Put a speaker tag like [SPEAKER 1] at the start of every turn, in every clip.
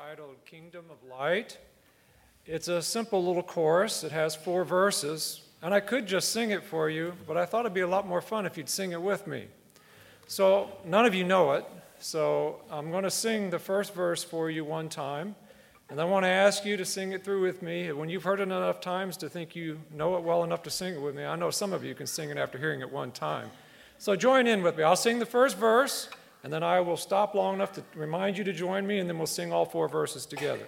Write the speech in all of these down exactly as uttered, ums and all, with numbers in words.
[SPEAKER 1] entitled Kingdom of Light. It's a simple little chorus. It has four verses, and I could just sing it for you, but I thought it'd be a lot more fun if you'd sing it with me. So none of you know it, so I'm going to sing the first verse for you one time, and I want to ask you to sing it through with me. When you've heard it enough times to think you know it well enough to sing it with me, I know some of you can sing it after hearing it one time. So join in with me. I'll sing the first verse, and then I will stop long enough to remind you to join me, and then we'll sing all four verses together.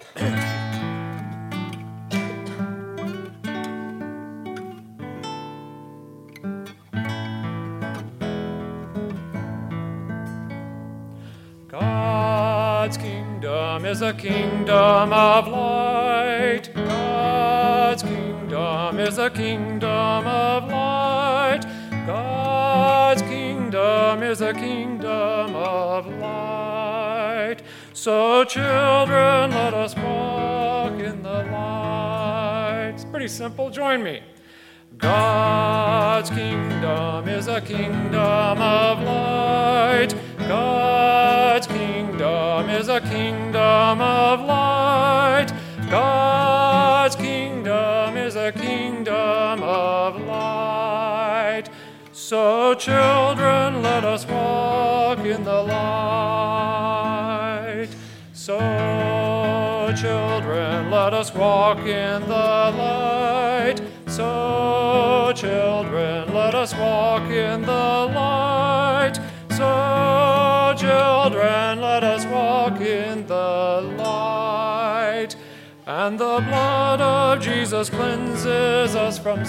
[SPEAKER 1] God's kingdom is a kingdom of light. God's kingdom is a kingdom of light. God's kingdom is a kingdom of light. So children, let us walk in the light. It's pretty simple. Join me. God's kingdom is a kingdom of light. God's kingdom is a kingdom of light. God's kingdom is a kingdom of light. So children, let us walk in the light. So children, let us walk in the light. So children, let us walk in the light. So children, let us walk in the light. And the blood of Jesus cleanses us from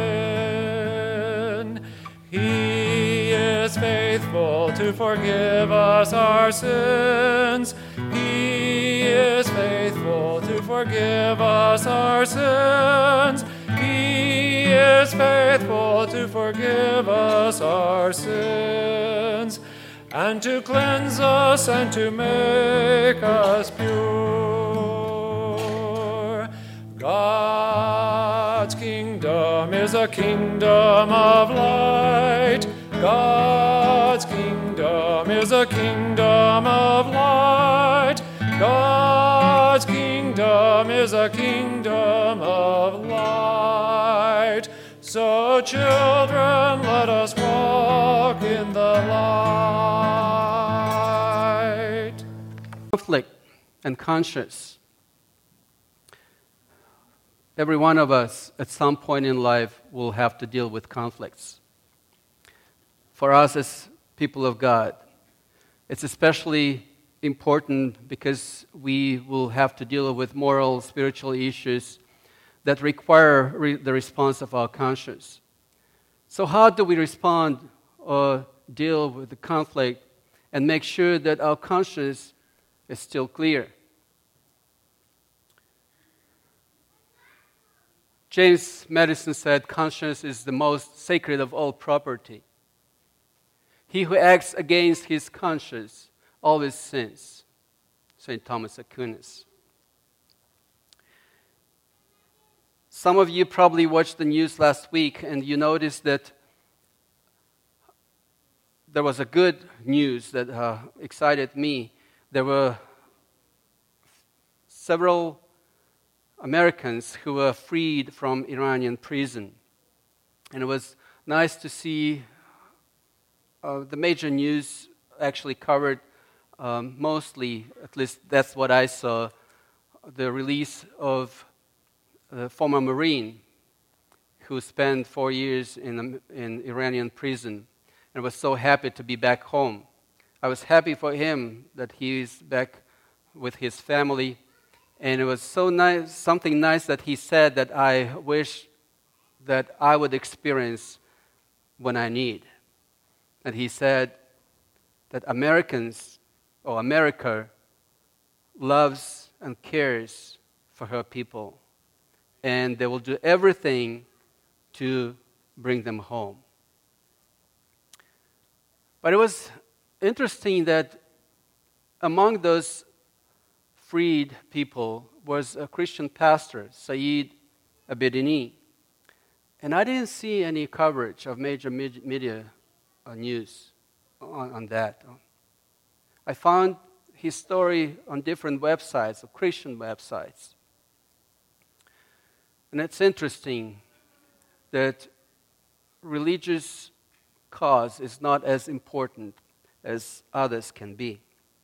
[SPEAKER 1] sin. He is faithful to forgive us our sins. He is faithful to forgive us our sins. He is faithful to forgive us our sins, and to cleanse us and to make us pure. God's kingdom is a kingdom of light. God's kingdom is a kingdom of light. God's kingdom is a kingdom of light. So children, let us walk in the light.
[SPEAKER 2] Conflict and conscience. Every one of us at some point in life will have to deal with conflicts. For us as people of God, it's especially important because we will have to deal with moral, spiritual issues that require re- the response of our conscience. So how do we respond or deal with the conflict and make sure that our conscience is still clear? James Madison said, conscience is the most sacred of all property. He who acts against his conscience always sins. Saint Thomas Aquinas. Some of you probably watched the news last week and you noticed that there was a good news that uh, excited me. There were several Americans who were freed from Iranian prison. And it was nice to see uh, the major news actually covered um, mostly, at least that's what I saw, the release of a former Marine who spent four years in, in Iranian prison and was so happy to be back home. I was happy for him that he is back with his family. And it was so nice, something nice that he said that I wish that I would experience when I need. And he said that Americans, or America, loves and cares for her people. And they will do everything to bring them home. But it was interesting that among those freed people was a Christian pastor, Saeed Abedini. And I didn't see any coverage of major media uh, news on, on that. I found his story on different websites, Christian websites. And it's interesting that religious cause is not as important as others can be.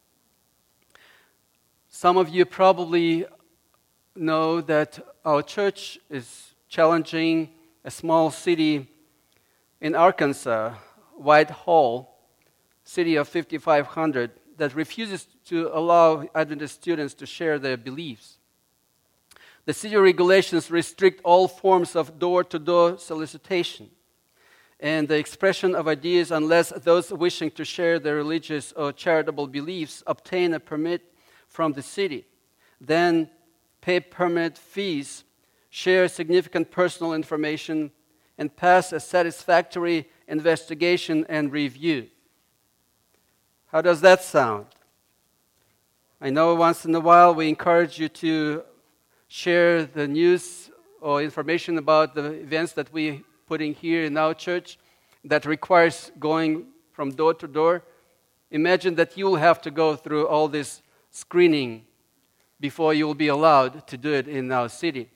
[SPEAKER 2] Some of you probably know that our church is challenging a small city in Arkansas, Whitehall, city of fifty-five hundred, that refuses to allow Adventist students to share their beliefs. The city regulations restrict all forms of door-to-door solicitation and the expression of ideas unless those wishing to share their religious or charitable beliefs obtain a permit from the city, then pay permit fees, share significant personal information, and pass a satisfactory investigation and review. How does that sound? I know once in a while we encourage you to share the news or information about the events that we putting here in our church that requires going from door to door. Imagine that you will have to go through all this screening before you will be allowed to do it in our city.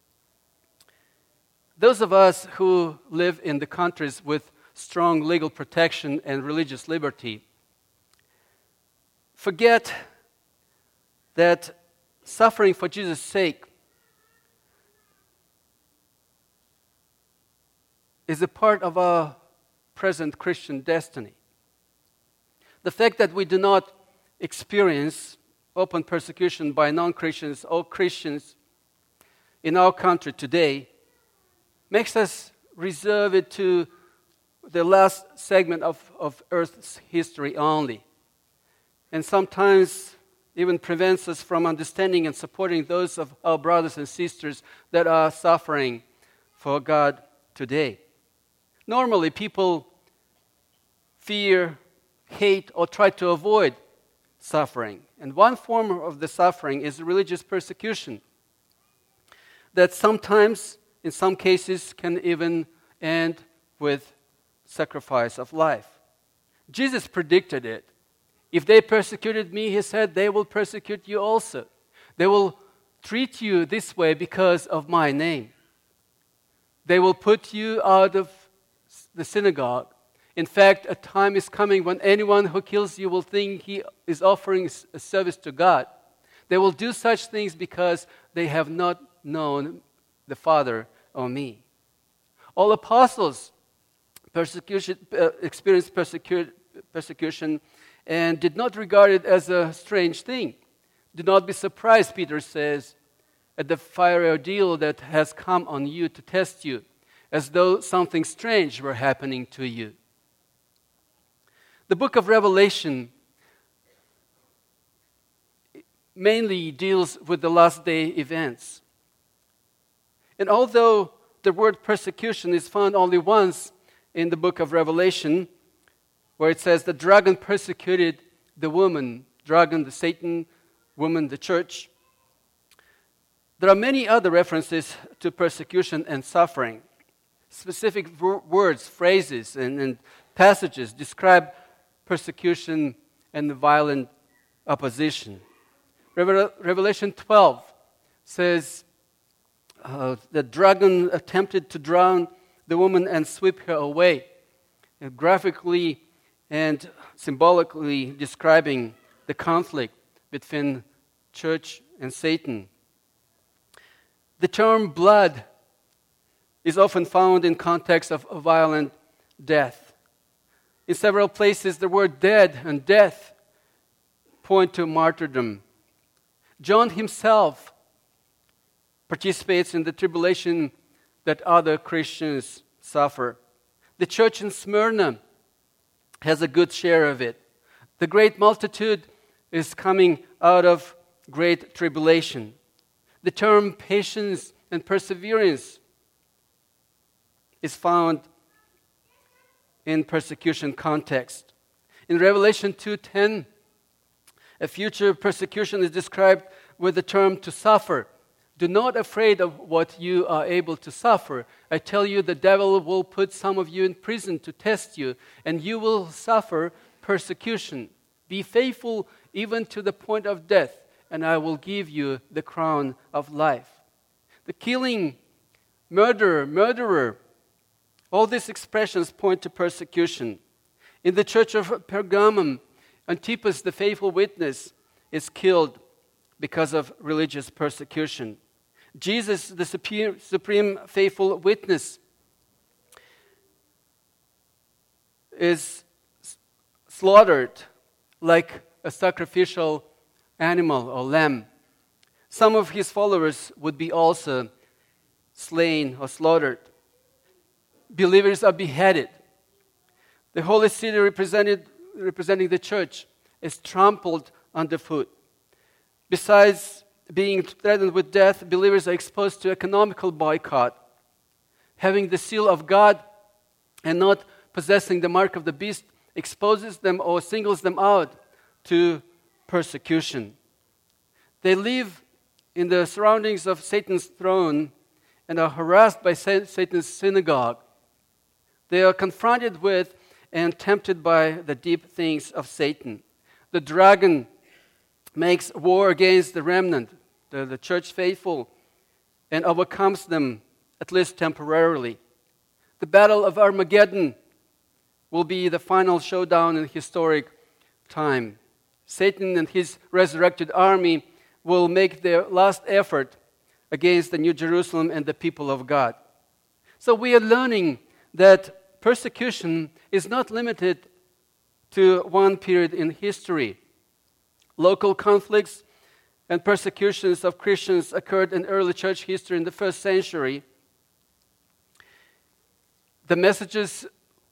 [SPEAKER 2] Those of us who live in the countries with strong legal protection and religious liberty forget that suffering for Jesus' sake is a part of our present Christian destiny. The fact that we do not experience open persecution by non-Christians or Christians in our country today makes us reserve it to the last segment of, of Earth's history only, and sometimes even prevents us from understanding and supporting those of our brothers and sisters that are suffering for God today. Normally, people fear, hate, or try to avoid suffering. And one form of the suffering is religious persecution that sometimes, in some cases, can even end with sacrifice of life. Jesus predicted it. If they persecuted me, he said, they will persecute you also. They will treat you this way because of my name. They will put you out of the synagogue. In fact, a time is coming when anyone who kills you will think he is offering a service to God. They will do such things because they have not known the Father or me. All apostles persecution, uh, experienced persecu- persecution and did not regard it as a strange thing. Do not be surprised, Peter says, at the fiery ordeal that has come on you to test you, as though something strange were happening to you. The book of Revelation mainly deals with the last day events. And although the word persecution is found only once in the book of Revelation, where it says the dragon persecuted the woman, dragon, the Satan, woman, the church, there are many other references to persecution and suffering. Specific v- words, phrases, and, and passages describe persecution and violent opposition. Revel- Revelation twelve says uh, the dragon attempted to drown the woman and sweep her away, and graphically and symbolically describing the conflict between church and Satan. The term blood is often found in context of violent death. In several places, the word dead and death point to martyrdom. John himself participates in the tribulation that other Christians suffer. The church in Smyrna has a good share of it. The great multitude is coming out of great tribulation. The term patience and perseverance is found in persecution context. In Revelation two ten, a future persecution is described with the term to suffer. Do not afraid of what you are able to suffer. I tell you, the devil will put some of you in prison to test you, and you will suffer persecution. Be faithful even to the point of death, and I will give you the crown of life. The killing, murderer, murderer, all these expressions point to persecution. In the church of Pergamum, Antipas, the faithful witness, is killed because of religious persecution. Jesus, the supreme, supreme faithful witness, is slaughtered like a sacrificial animal or lamb. Some of his followers would be also slain or slaughtered. Believers are beheaded. The holy city represented, representing the church is trampled underfoot. Besides being threatened with death, believers are exposed to economical boycott. Having the seal of God and not possessing the mark of the beast exposes them or singles them out to persecution. They live in the surroundings of Satan's throne and are harassed by Satan's synagogue. They are confronted with and tempted by the deep things of Satan. The dragon makes war against the remnant, the, the church faithful, and overcomes them, at least temporarily. The Battle of Armageddon will be the final showdown in historic time. Satan and his resurrected army will make their last effort against the New Jerusalem and the people of God. So we are learning that persecution is not limited to one period in history. Local conflicts and persecutions of Christians occurred in early church history in the first century. The messages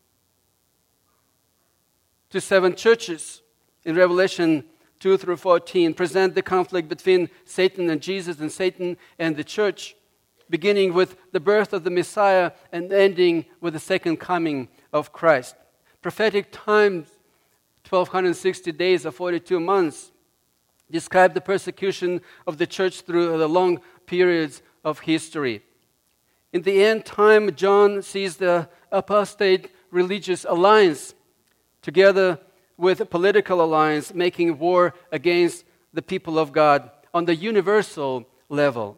[SPEAKER 2] to seven churches in Revelation two through fourteen present the conflict between Satan and Jesus and Satan and the church, beginning with the birth of the Messiah and ending with the second coming of Christ. Prophetic times, twelve sixty days or forty-two months, describe the persecution of the church through the long periods of history. In the end time, John sees the apostate religious alliance together with a political alliance making war against the people of God on the universal level.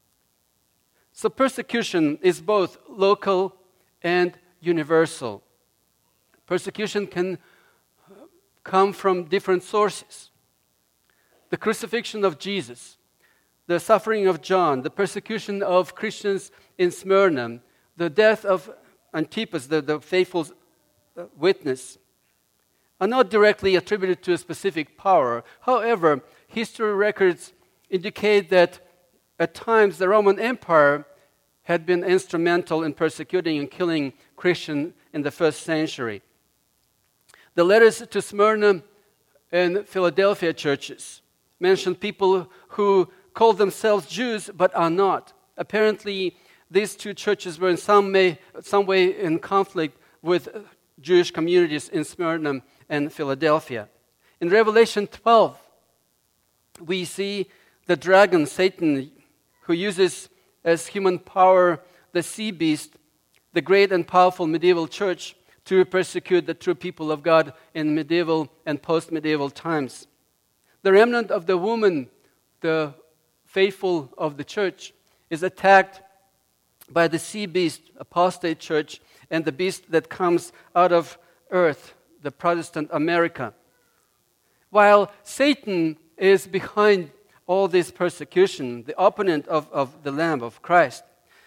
[SPEAKER 2] So persecution is both local and universal. Persecution can come from different sources. The crucifixion of Jesus, the suffering of John, the persecution of Christians in Smyrna, the death of Antipas, the, the faithful witness, are not directly attributed to a specific power. However, history records indicate that at times the Roman Empire had been instrumental in persecuting and killing Christians in the first century. The letters to Smyrna and Philadelphia churches mention people who call themselves Jews but are not. Apparently, these two churches were in some, may, some way in conflict with Jewish communities in Smyrna and Philadelphia. In Revelation twelve, we see the dragon, Satan, who uses as human power the sea beast, the great and powerful medieval church, to persecute the true people of God in medieval and post-medieval times. The remnant of the woman, the faithful of the church, is attacked by the sea beast, apostate church, and the beast that comes out of earth, the Protestant America. While Satan is behind all this persecution, the opponent of, of the Lamb of Christ,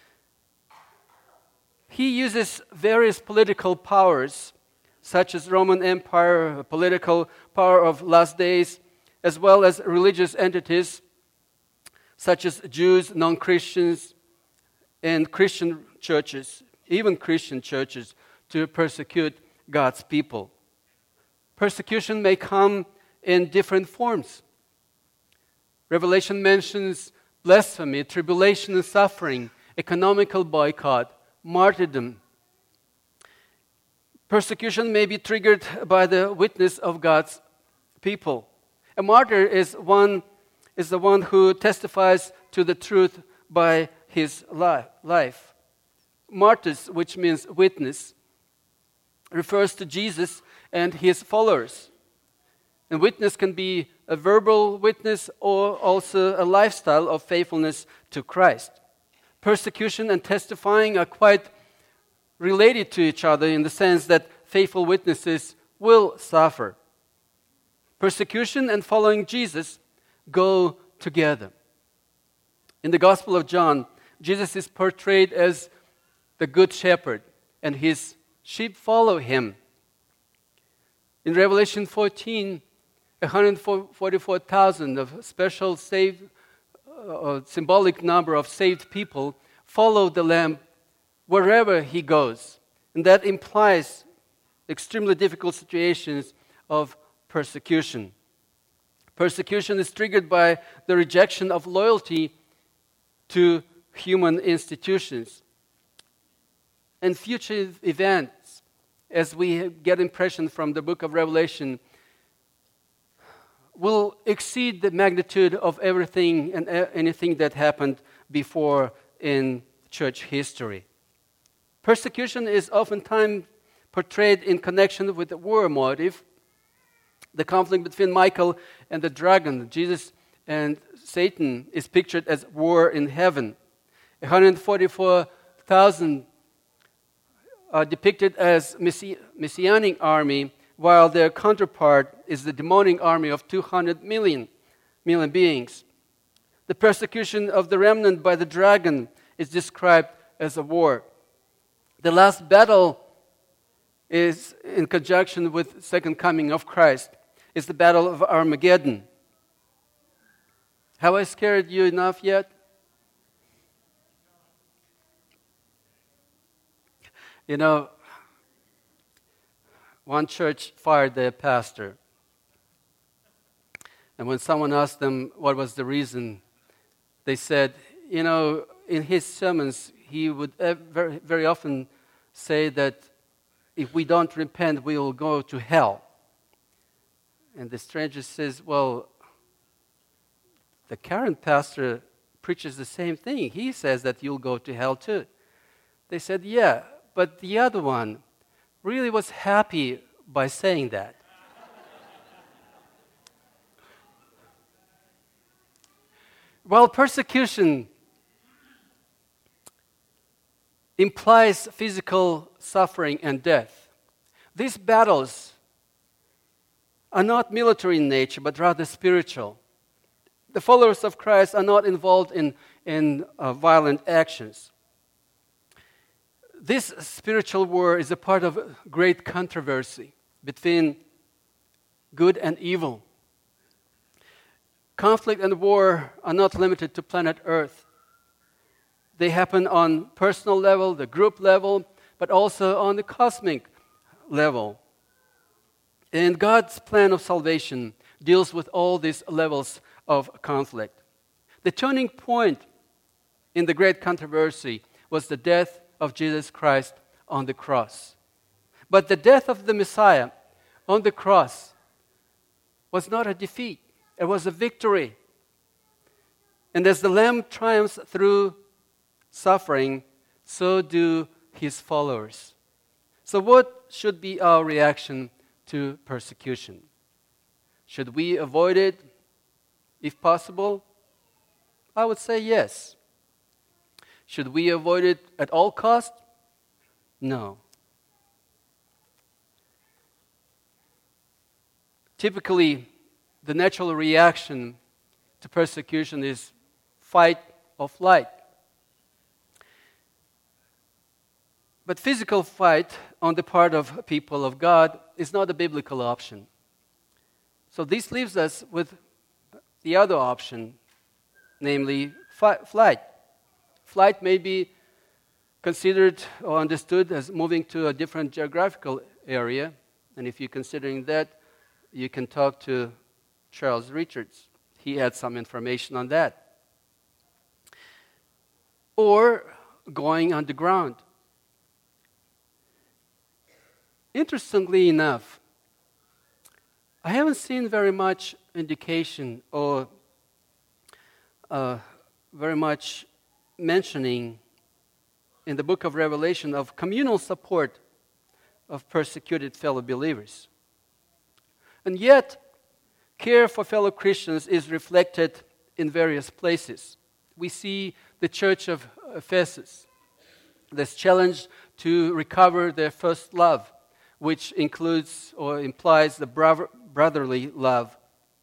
[SPEAKER 2] he uses various political powers, such as Roman Empire, political power of last days, as well as religious entities, such as Jews, non-Christians, and Christian churches, even Christian churches, to persecute God's people. Persecution may come in different forms. Revelation mentions blasphemy, tribulation and suffering, economical boycott, martyrdom. Persecution may be triggered by the witness of God's people. A martyr is one is the one who testifies to the truth by his life. Martyrs, which means witness, refers to Jesus and his followers. And witness can be a verbal witness, or also a lifestyle of faithfulness to Christ. Persecution and testifying are quite related to each other in the sense that faithful witnesses will suffer. Persecution and following Jesus go together. In the Gospel of John, Jesus is portrayed as the Good Shepherd, and his sheep follow him. In Revelation fourteen, one hundred forty-four thousand of special saved, uh, symbolic number of saved people follow the Lamb wherever he goes. And that implies extremely difficult situations of persecution. Persecution is triggered by the rejection of loyalty to human institutions. And future events, as we get impression from the book of Revelation, will exceed the magnitude of everything and anything that happened before in church history. Persecution is oftentimes portrayed in connection with the war motive, the conflict between Michael and the dragon. Jesus and Satan is pictured as war in heaven. one hundred forty-four thousand are depicted as messi- messianic army, while their counterpart is the demonic army of two hundred million, million beings. The persecution of the remnant by the dragon is described as a war. The last battle is in conjunction with the second coming of Christ. It's the battle of Armageddon. Have I scared you enough yet? You know, one church fired their pastor. And when someone asked them what was the reason, they said, you know, in his sermons, he would very, very often say that if we don't repent, we will go to hell. And the stranger says, well, the current pastor preaches the same thing. He says that you'll go to hell too. They said, yeah, but the other one really was happy by saying that. While persecution implies physical suffering and death, these battles are not military in nature, but rather spiritual. The followers of Christ are not involved in, in uh, violent actions. This spiritual war is a part of a great controversy between good and evil. Conflict and war are not limited to planet Earth. They happen on personal level, the group level, but also on the cosmic level. And God's plan of salvation deals with all these levels of conflict. The turning point in the great controversy was the death of Jesus Christ on the cross. But the death of the Messiah on the cross was not a defeat. It was a victory. And as the Lamb triumphs through suffering, so do his followers. So what should be our reaction to persecution? Should we avoid it if possible? I would say yes. Should we avoid it at all costs? No. Typically, the natural reaction to persecution is fight or flight. But physical fight on the part of people of God is not a biblical option. So this leaves us with the other option, namely fi- flight. Flight may be considered or understood as moving to a different geographical area. And if you're considering that, you can talk to Charles Richards. He had some information on that. Or going underground. Interestingly enough, I haven't seen very much indication or uh, very much mentioning in the book of Revelation of communal support of persecuted fellow believers. And yet, care for fellow Christians is reflected in various places. We see the church of Ephesus that's challenged to recover their first love, which includes or implies the bro- brotherly love.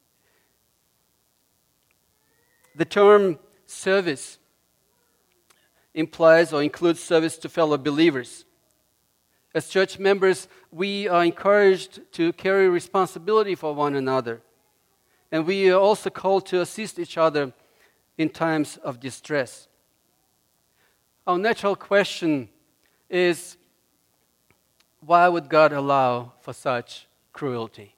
[SPEAKER 2] The term service implies or includes service to fellow believers. As church members, we are encouraged to carry responsibility for one another. And we are also called to assist each other in times of distress. Our natural question is, why would God allow for such cruelty?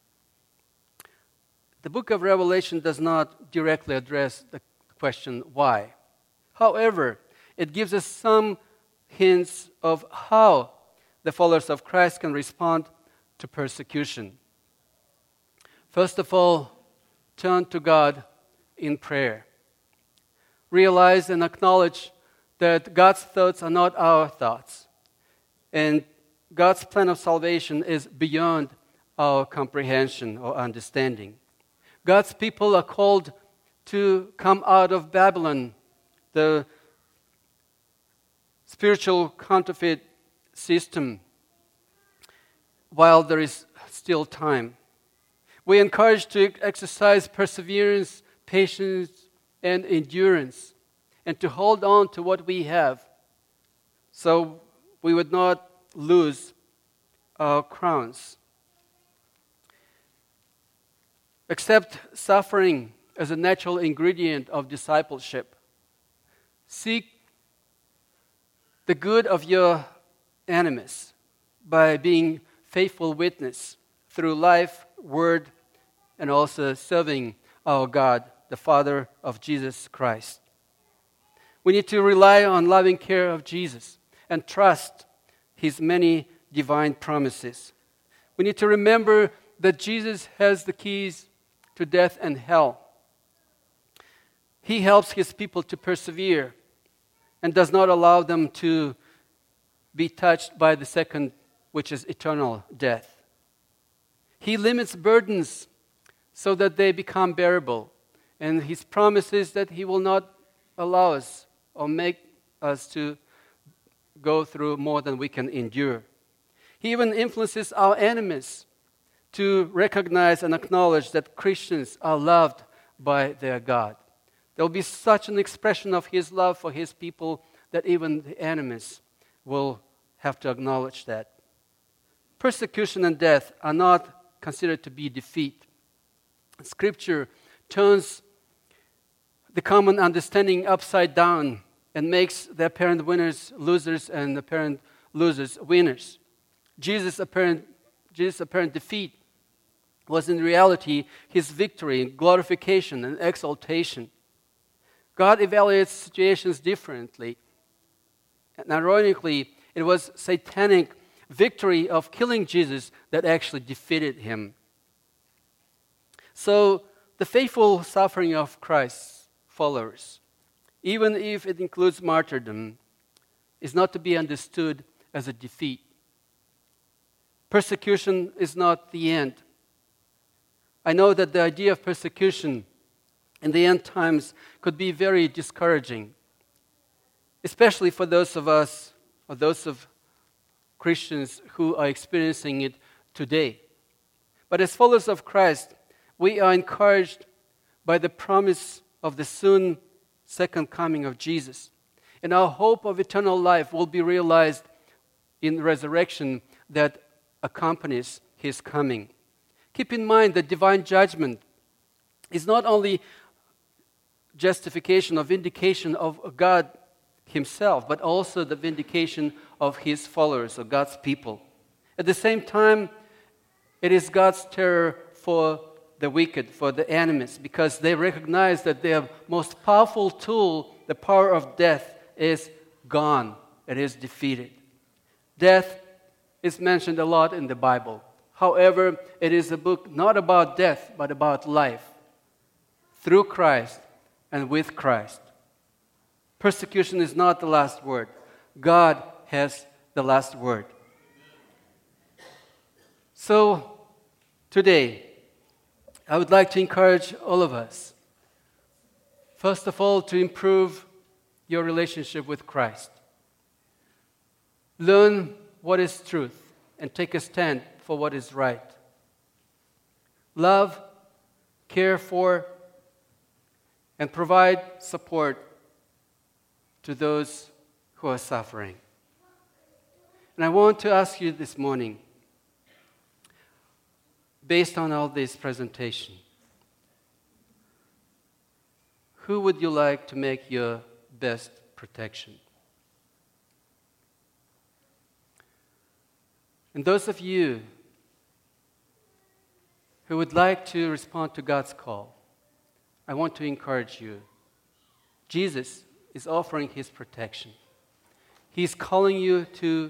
[SPEAKER 2] The book of Revelation does not directly address the question why. However, it gives us some hints of how the followers of Christ can respond to persecution. First of all, turn to God in prayer. Realize and acknowledge that God's thoughts are not our thoughts, and God's plan of salvation is beyond our comprehension or understanding. God's people are called to come out of Babylon, the spiritual counterfeit system, while there is still time. We are encouraged to exercise perseverance, patience, and endurance, and to hold on to what we have, so we would not lose our crowns. Accept suffering as a natural ingredient of discipleship. Seek the good of your enemies by being faithful witness through life, word, and also serving our God, the Father of Jesus Christ. We need to rely on loving care of Jesus and trust His many divine promises. We need to remember that Jesus has the keys to death and hell. He helps His people to persevere and does not allow them to be touched by the second, which is eternal death. He limits burdens so that they become bearable, and His promise is that He will not allow us or make us to go through more than we can endure. He even influences our enemies to recognize and acknowledge that Christians are loved by their God. There will be such an expression of His love for His people that even the enemies will have to acknowledge that. Persecution and death are not considered to be defeat. Scripture turns the common understanding upside down and makes the apparent winners losers and the apparent losers winners. Jesus' apparent, Jesus' apparent defeat was in reality His victory, glorification, and exaltation. God evaluates situations differently. And ironically, it was satanic victory of killing Jesus that actually defeated Him. So, the faithful suffering of Christ's followers, even if it includes martyrdom, is not to be understood as a defeat. Persecution is not the end. I know that the idea of persecution in the end times could be very discouraging, especially for those of us, or those of Christians who are experiencing it today. But as followers of Christ, we are encouraged by the promise of the soon second coming of Jesus. And our hope of eternal life will be realized in resurrection that accompanies His coming. Keep in mind that divine judgment is not only justification or vindication of God Himself, but also the vindication of His followers, or God's people. At the same time, it is God's terror for the wicked, for the enemies, because they recognize that their most powerful tool, the power of death, is gone. It is defeated. Death is mentioned a lot in the Bible. However, it is a book not about death, but about life, through Christ and with Christ. Persecution is not the last word. God has the last word. So, today, I would like to encourage all of us, first of all, to improve your relationship with Christ. Learn what is truth and take a stand for what is right. Love, care for, and provide support to those who are suffering. And I want to ask you this morning, based on all this presentation, who would you like to make your best protection? And those of you who would like to respond to God's call, I want to encourage you. Jesus is offering His protection. He's calling you to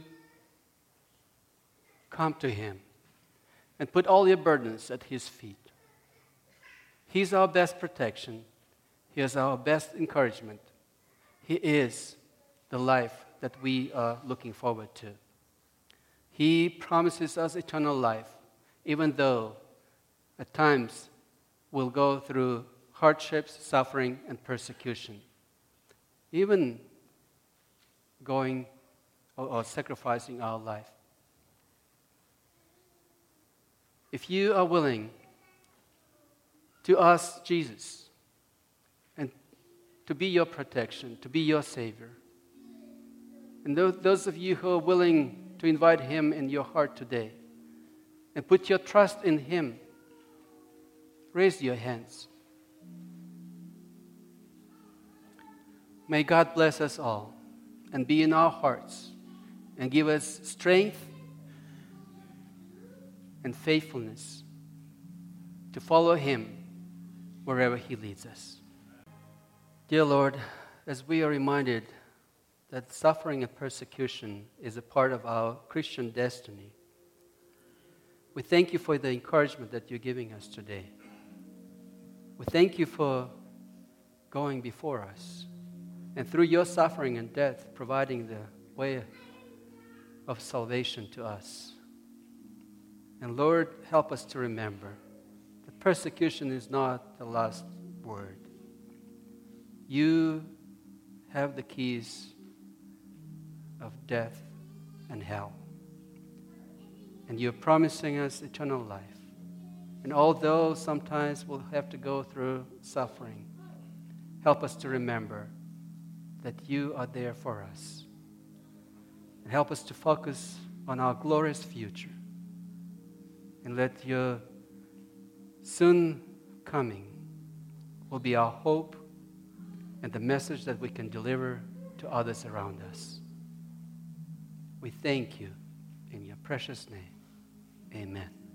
[SPEAKER 2] come to Him and put all your burdens at His feet. He's our best protection. He is our best encouragement. He is the life that we are looking forward to. He promises us eternal life, even though at times we'll go through hardships, suffering, and persecution. Even going or, or sacrificing our life. If you are willing to ask Jesus and to be your protection, to be your Savior, and those, those of you who are willing to invite Him in your heart today and put your trust in Him, raise your hands. May God bless us all and be in our hearts and give us strength and faithfulness to follow Him wherever He leads us. Dear Lord, as we are reminded that suffering and persecution is a part of our Christian destiny, we thank You for the encouragement that You're giving us today. We thank You for going before us and through Your suffering and death providing the way of salvation to us. And Lord, help us to remember that persecution is not the last word. You have the keys of death and hell. And You're promising us eternal life. And although sometimes we'll have to go through suffering, help us to remember that You are there for us. And help us to focus on our glorious future. And let Your soon coming will be our hope and the message that we can deliver to others around us. We thank You in Your precious name. Amen.